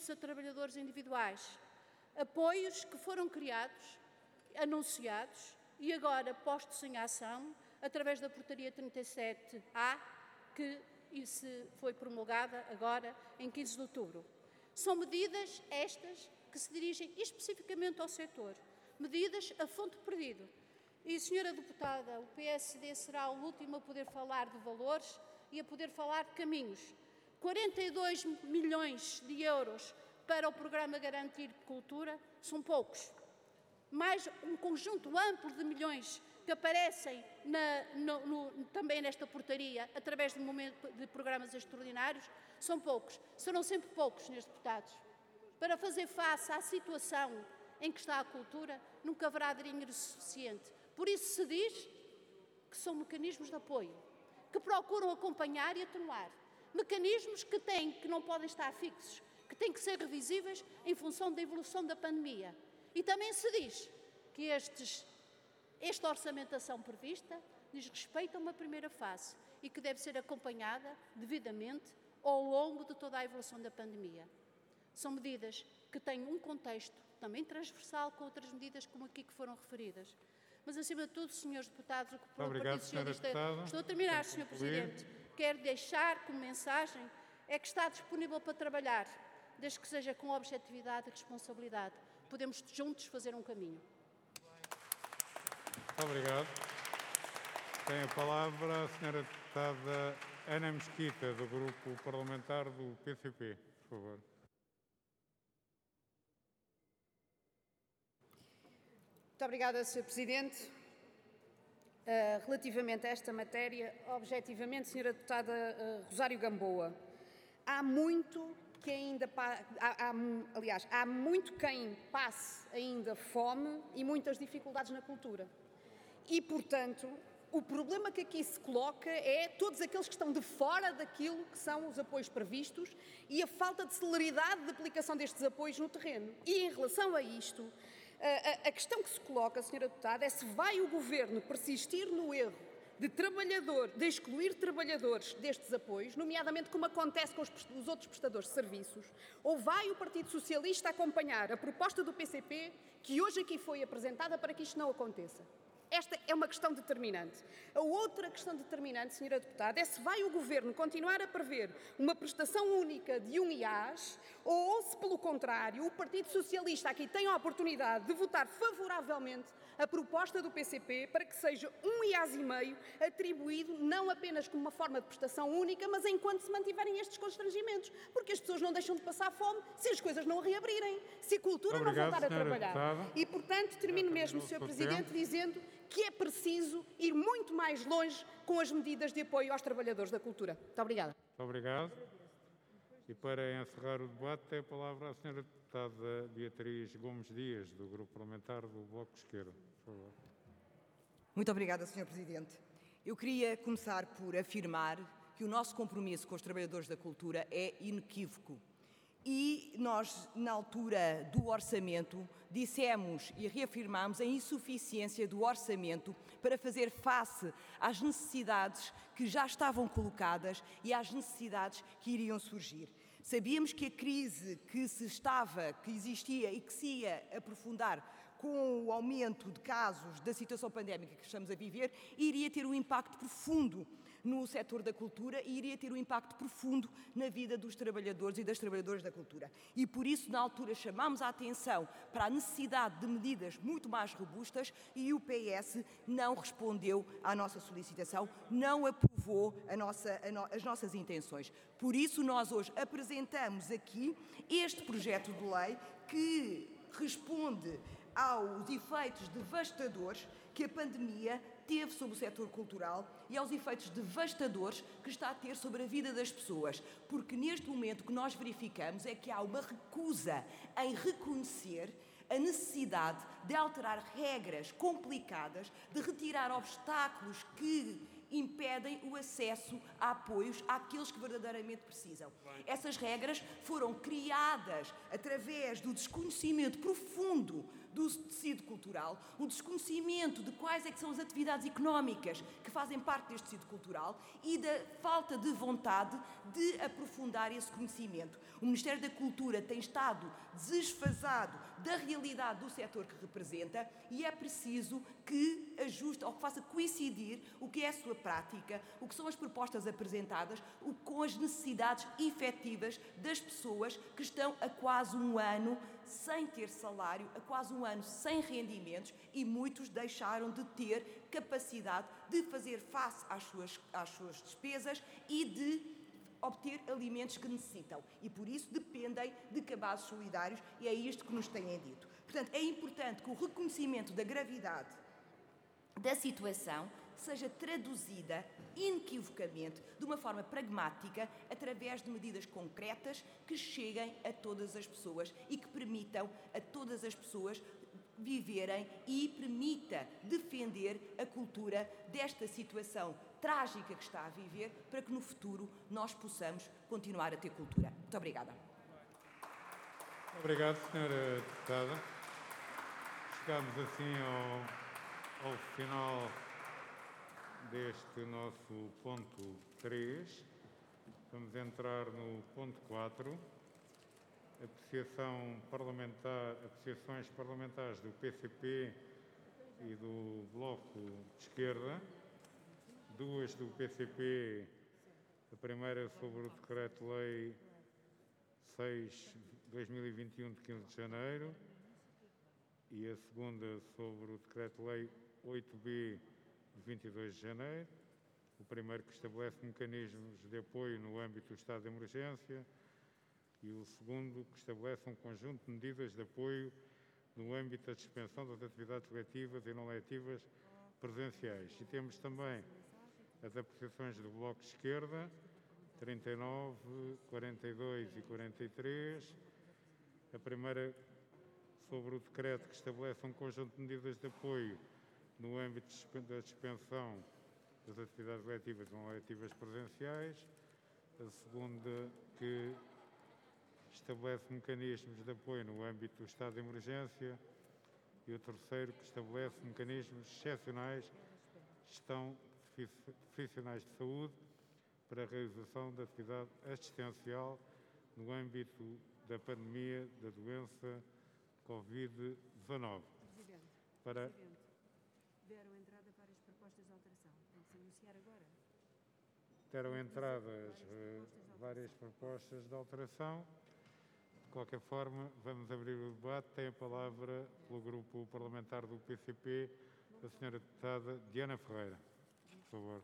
benefícios a trabalhadores individuais, apoios que foram criados, anunciados e agora postos em ação através da Portaria 37A, que foi promulgada agora em 15 de outubro. São medidas estas que se dirigem especificamente ao setor, medidas a fundo perdido. E, senhora deputada, o PSD será o último a poder falar de valores e a poder falar de caminhos. 42 milhões de euros para o Programa Garantir Cultura são poucos. Mais um conjunto amplo de milhões que aparecem também nesta portaria, através de programas extraordinários, são poucos. Serão sempre poucos, senhores deputados. Para fazer face à situação em que está a cultura, nunca haverá dinheiro suficiente. Por isso se diz que são mecanismos de apoio, que procuram acompanhar e atenuar. Mecanismos que não podem estar fixos, que têm que ser revisíveis em função da evolução da pandemia. E também se diz que esta orçamentação prevista diz respeito a uma primeira fase e que deve ser acompanhada devidamente ao longo de toda a evolução da pandemia. São medidas que têm um contexto também transversal com outras medidas como aqui que foram referidas. Mas, acima de tudo, senhores deputados, o que o Partido Socialista... Estou a terminar, Sr. Presidente. Quero deixar como mensagem é que está disponível para trabalhar, desde que seja com objetividade e responsabilidade. Podemos juntos fazer um caminho. Muito obrigado. Tem a palavra a senhora deputada Ana Mesquita, do Grupo Parlamentar do PCP. Por favor. Muito obrigada, Sr. Presidente. Relativamente a esta matéria, objetivamente, Sra. Deputada Rosário Gamboa, há muito quem passe ainda fome e muitas dificuldades na cultura. E, portanto, o problema que aqui se coloca é todos aqueles que estão de fora daquilo que são os apoios previstos e a falta de celeridade de aplicação destes apoios no terreno. E, em relação a isto, a questão que se coloca, Sra. Deputada, é se vai o Governo persistir no erro de excluir trabalhadores destes apoios, nomeadamente como acontece com os outros prestadores de serviços, ou vai o Partido Socialista acompanhar a proposta do PCP que hoje aqui foi apresentada para que isto não aconteça? Esta é uma questão determinante. A outra questão determinante, Sra. Deputada, é se vai o Governo continuar a prever uma prestação única de um IAS ou se, pelo contrário, o Partido Socialista aqui tem a oportunidade de votar favoravelmente a proposta do PCP para que seja um IAS e meio atribuído não apenas como uma forma de prestação única, mas enquanto se mantiverem estes constrangimentos, porque as pessoas não deixam de passar fome se as coisas não reabrirem, se a cultura não voltar a trabalhar. Deputada. E, portanto, termino mesmo, Sr. Presidente, dizendo que é preciso ir muito mais longe com as medidas de apoio aos trabalhadores da cultura. Muito obrigada. Muito obrigado. E para encerrar o debate, tem a palavra a senhora deputada Beatriz Gomes Dias, do Grupo Parlamentar do Bloco de Esquerda. Por favor. Muito obrigada, Sr. Presidente. Eu queria começar por afirmar que o nosso compromisso com os trabalhadores da cultura é inequívoco. E nós, na altura do orçamento, dissemos e reafirmámos a insuficiência do orçamento para fazer face às necessidades que já estavam colocadas e às necessidades que iriam surgir. Sabíamos que a crise que existia e que se ia aprofundar com o aumento de casos da situação pandémica que estamos a viver, iria ter um impacto profundo no setor da cultura e iria ter um impacto profundo na vida dos trabalhadores e das trabalhadoras da cultura. E por isso, na altura, chamámos a atenção para a necessidade de medidas muito mais robustas e o PS não respondeu à nossa solicitação, não aprovou as nossas intenções. Por isso, nós hoje apresentamos aqui este projeto de lei que responde aos efeitos devastadores que a pandemia teve sobre o setor cultural e aos efeitos devastadores que está a ter sobre a vida das pessoas, porque neste momento o que nós verificamos é que há uma recusa em reconhecer a necessidade de alterar regras complicadas, de retirar obstáculos que impedem o acesso a apoios àqueles que verdadeiramente precisam. Essas regras foram criadas através do desconhecimento profundo do tecido cultural, o desconhecimento de quais é que são as atividades económicas que fazem parte deste tecido cultural e da falta de vontade de aprofundar esse conhecimento. O Ministério da Cultura tem estado desfasado da realidade do setor que representa e é preciso que ajuste ou que faça coincidir o que é a sua prática, o que são as propostas apresentadas, com as necessidades efetivas das pessoas que estão há quase um ano sem ter salário, há quase um ano sem rendimentos e muitos deixaram de ter capacidade de fazer face às suas despesas e de obter alimentos que necessitam e, por isso, dependem de cabazes solidários e é isto que nos têm dito. Portanto, é importante que o reconhecimento da gravidade da situação seja traduzida inequivocamente, de uma forma pragmática, através de medidas concretas que cheguem a todas as pessoas e que permitam a todas as pessoas viverem e permita defender a cultura desta situação trágica que está a viver, para que no futuro nós possamos continuar a ter cultura. Muito obrigada. Obrigado, Sra. Deputada. Chegamos assim ao final deste nosso ponto 3. Vamos entrar no ponto 4. Apreciações parlamentares do PCP e do Bloco de Esquerda. Duas do PCP, a primeira sobre o Decreto-Lei 6/2021 de 15 de janeiro e a segunda sobre o Decreto-Lei 8B de 22 de janeiro. O primeiro que estabelece mecanismos de apoio no âmbito do estado de emergência e o segundo que estabelece um conjunto de medidas de apoio no âmbito da suspensão das atividades letivas e não letivas presenciais. E temos também as apreciações do Bloco de Esquerda, 39, 42 e 43. A primeira sobre o decreto que estabelece um conjunto de medidas de apoio no âmbito da suspensão das atividades letivas e não letivas presenciais. A segunda que estabelece mecanismos de apoio no âmbito do estado de emergência e o terceiro que estabelece mecanismos excepcionais de gestão de profissionais de saúde para a realização da atividade assistencial no âmbito da pandemia da doença Covid-19. Presidente, deram entrada várias propostas de alteração. Tem que se anunciar agora. Deram entradas várias propostas de alteração. De qualquer forma, vamos abrir o debate. Tem a palavra, pelo grupo parlamentar do PCP, a senhora deputada Diana Ferreira. Por favor.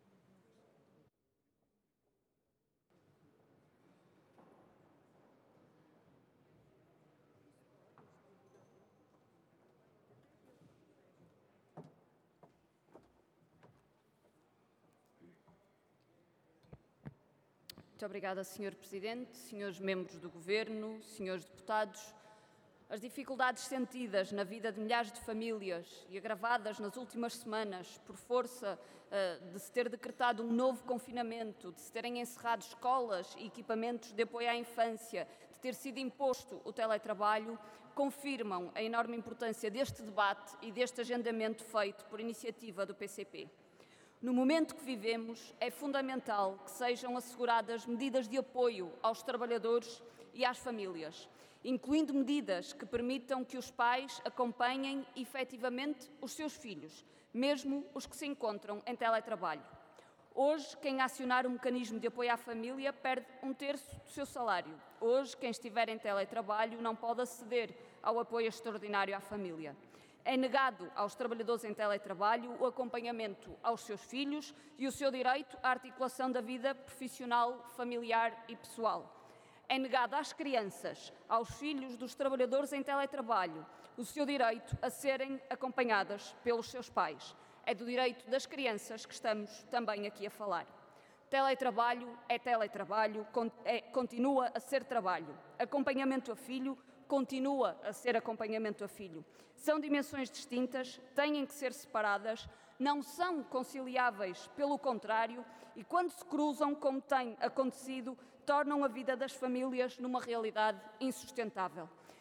Muito obrigada, Sr. Presidente, senhores membros do Governo, senhores deputados. As dificuldades sentidas na vida de milhares de famílias e agravadas nas últimas semanas por força de se ter decretado um novo confinamento, de se terem encerrado escolas e equipamentos de apoio à infância, de ter sido imposto o teletrabalho, confirmam a enorme importância deste debate e deste agendamento feito por iniciativa do PCP. No momento que vivemos, é fundamental que sejam asseguradas medidas de apoio aos trabalhadores e às famílias, incluindo medidas que permitam que os pais acompanhem efetivamente os seus filhos, mesmo os que se encontram em teletrabalho. Hoje, quem acionar o mecanismo de apoio à família perde 1/3 do seu salário. Hoje, quem estiver em teletrabalho não pode aceder ao apoio extraordinário à família. É negado aos trabalhadores em teletrabalho o acompanhamento aos seus filhos e o seu direito à articulação da vida profissional, familiar e pessoal. É negado às crianças, aos filhos dos trabalhadores em teletrabalho, o seu direito a serem acompanhadas pelos seus pais. É do direito das crianças que estamos também aqui a falar. Teletrabalho é teletrabalho, continua a ser trabalho. Acompanhamento a filho continua a ser acompanhamento a filho. São dimensões distintas, têm que ser separadas, não são conciliáveis, pelo contrário, e quando se cruzam, como tem acontecido, tornam a vida das famílias numa realidade insustentável.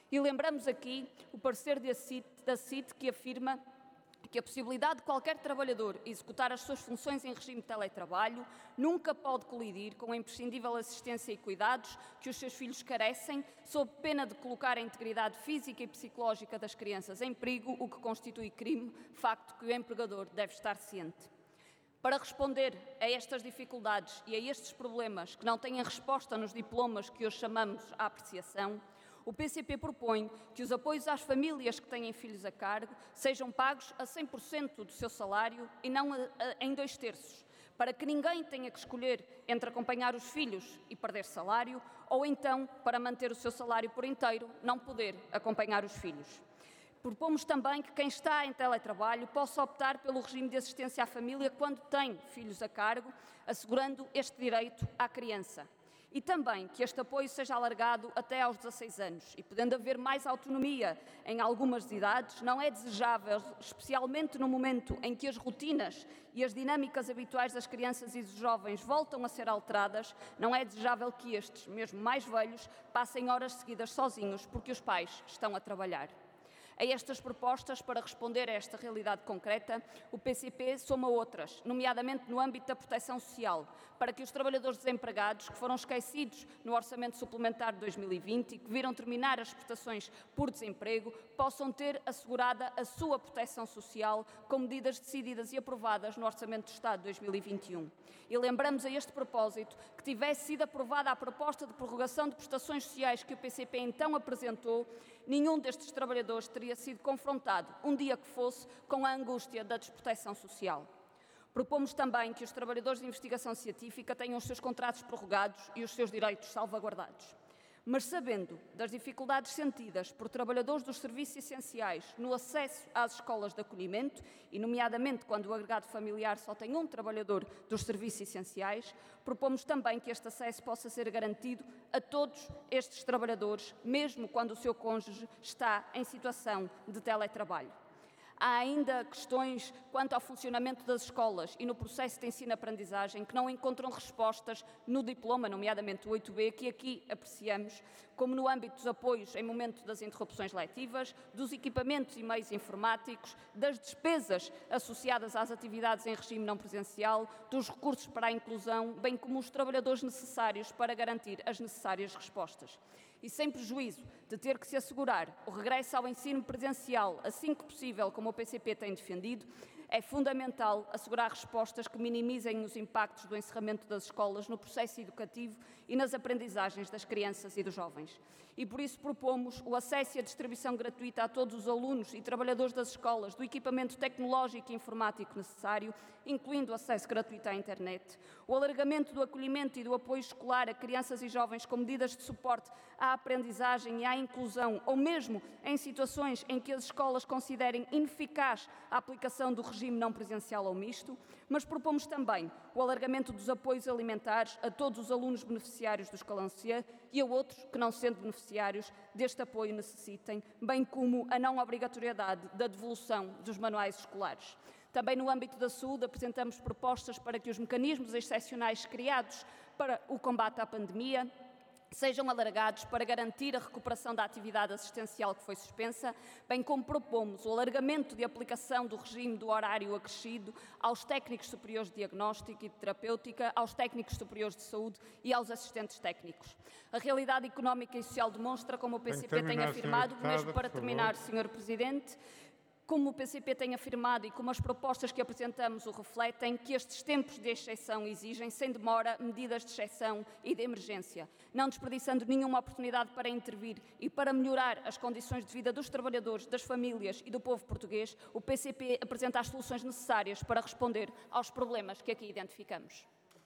E lembramos aqui o parecer da CIT que afirma que a possibilidade de qualquer trabalhador executar as suas funções em regime de teletrabalho nunca pode colidir com a imprescindível assistência e cuidados que os seus filhos carecem, sob pena de colocar a integridade física e psicológica das crianças em perigo, o que constitui crime, facto que o empregador deve estar ciente. Para responder a estas dificuldades e a estes problemas que não têm resposta nos diplomas que hoje chamamos à apreciação, o PCP propõe que os apoios às famílias que têm filhos a cargo sejam pagos a 100% do seu salário e não em 2/3, para que ninguém tenha que escolher entre acompanhar os filhos e perder salário, ou então, para manter o seu salário por inteiro, não poder acompanhar os filhos. Propomos também que quem está em teletrabalho possa optar pelo regime de assistência à família quando tem filhos a cargo, assegurando este direito à criança. E também que este apoio seja alargado até aos 16 anos e, podendo haver mais autonomia em algumas idades, não é desejável, especialmente no momento em que as rotinas e as dinâmicas habituais das crianças e dos jovens voltam a ser alteradas, não é desejável que estes, mesmo mais velhos, passem horas seguidas sozinhos porque os pais estão a trabalhar. A estas propostas, para responder a esta realidade concreta, o PCP soma outras, nomeadamente no âmbito da proteção social, para que os trabalhadores desempregados, que foram esquecidos no Orçamento Suplementar de 2020 e que viram terminar as prestações por desemprego, possam ter assegurada a sua proteção social com medidas decididas e aprovadas no Orçamento do Estado de 2021. E lembramos a este propósito que tivesse sido aprovada a proposta de prorrogação de prestações sociais que o PCP então apresentou, nenhum destes trabalhadores teria sido confrontado, um dia que fosse, com a angústia da desproteção social. Propomos também que os trabalhadores de investigação científica tenham os seus contratos prorrogados e os seus direitos salvaguardados. Mas sabendo das dificuldades sentidas por trabalhadores dos serviços essenciais no acesso às escolas de acolhimento, e nomeadamente quando o agregado familiar só tem um trabalhador dos serviços essenciais, propomos também que este acesso possa ser garantido a todos estes trabalhadores, mesmo quando o seu cônjuge está em situação de teletrabalho. Há ainda questões quanto ao funcionamento das escolas e no processo de ensino-aprendizagem que não encontram respostas no diploma, nomeadamente o 8B, que aqui apreciamos, como no âmbito dos apoios em momento das interrupções letivas, dos equipamentos e meios informáticos, das despesas associadas às atividades em regime não presencial, dos recursos para a inclusão, bem como os trabalhadores necessários para garantir as necessárias respostas. E sem prejuízo de ter que se assegurar o regresso ao ensino presencial assim que possível, como o PCP tem defendido, é fundamental assegurar respostas que minimizem os impactos do encerramento das escolas no processo educativo e nas aprendizagens das crianças e dos jovens. E por isso propomos o acesso e a distribuição gratuita a todos os alunos e trabalhadores das escolas do equipamento tecnológico e informático necessário, incluindo acesso gratuito à internet, o alargamento do acolhimento e do apoio escolar a crianças e jovens com medidas de suporte à aprendizagem e à inclusão, ou mesmo em situações em que as escolas considerem ineficaz a aplicação do regime não presencial ou misto, mas propomos também o alargamento dos apoios alimentares a todos os alunos beneficiários do escalão C e a outros que, não sendo beneficiários deste apoio, necessitem, bem como a não obrigatoriedade da devolução dos manuais escolares. Também no âmbito da saúde apresentamos propostas para que os mecanismos excepcionais criados para o combate à pandemia sejam alargados para garantir a recuperação da atividade assistencial que foi suspensa, bem como propomos o alargamento de aplicação do regime do horário acrescido aos técnicos superiores de diagnóstico e de terapêutica, aos técnicos superiores de saúde e aos assistentes técnicos. A realidade económica e social demonstra, como o PCP tem afirmado, mesmo para terminar, Sr. Presidente, como o PCP tem afirmado e como as propostas que apresentamos o refletem, que estes tempos de exceção exigem, sem demora, medidas de exceção e de emergência, não desperdiçando nenhuma oportunidade para intervir e para melhorar as condições de vida dos trabalhadores, das famílias e do povo português. O PCP apresenta as soluções necessárias para responder aos problemas que aqui identificamos.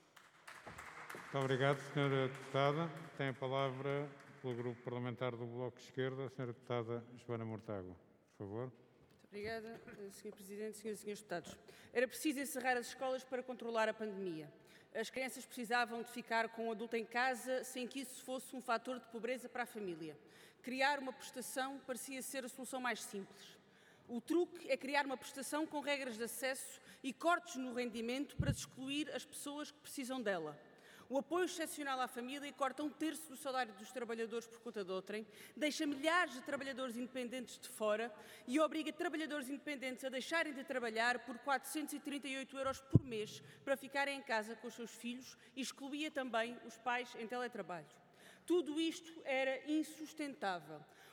Muito obrigado, Sra. Deputada. Tem a palavra, pelo Grupo Parlamentar do Bloco de Esquerda, a Sra. Deputada Joana Mortágua. Por favor. Obrigada, Sr. Presidente, Sras. e Srs. Deputados. Era preciso encerrar as escolas para controlar a pandemia. As crianças precisavam de ficar com o adulto em casa sem que isso fosse um fator de pobreza para a família. Criar uma prestação parecia ser a solução mais simples. O truque é criar uma prestação com regras de acesso e cortes no rendimento para excluir as pessoas que precisam dela. O apoio excepcional à família corta 1/3 do salário dos trabalhadores por conta de outrem, deixa milhares de trabalhadores independentes de fora e obriga trabalhadores independentes a deixarem de trabalhar por 438 € por mês para ficarem em casa com os seus filhos e excluía também os pais em teletrabalho. Tudo isto era insustentável.